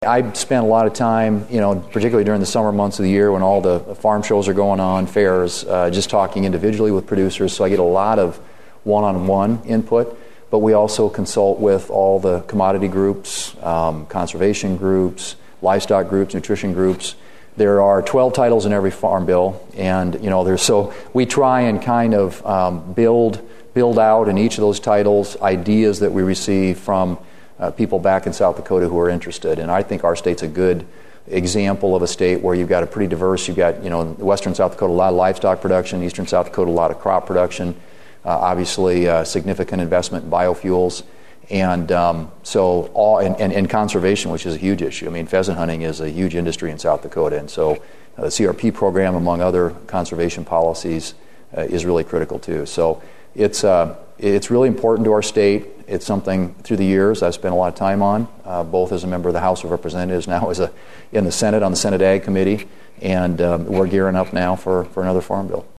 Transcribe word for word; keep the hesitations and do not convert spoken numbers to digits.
I spend a lot of time, you know, particularly during the summer months of the year when all the farm shows are going on, fairs, uh, just talking individually with producers, so I get a lot of one-on-one input, but we also consult with all the commodity groups, um, conservation groups, livestock groups, nutrition groups. There are twelve titles in every farm bill, and, you know, there's so we try and kind of um, build, build out in each of those titles ideas that we receive from Uh, people back in South Dakota who are interested. And I think our state's a good example of a state where you've got a pretty diverse, you've got, you know, in western South Dakota, a lot of livestock production, eastern South Dakota, a lot of crop production, uh, obviously uh, significant investment in biofuels, and um, so all, and, and, and conservation, which is a huge issue. I mean, pheasant hunting is a huge industry in South Dakota, and so uh, the C R P program, among other conservation policies, uh, is really critical too. So it's uh, it's really important to our state. It's something through the years I've spent a lot of time on, uh, both as a member of the House of Representatives, now as a in the Senate on the Senate Ag Committee, and um, we're gearing up now for, for another farm bill.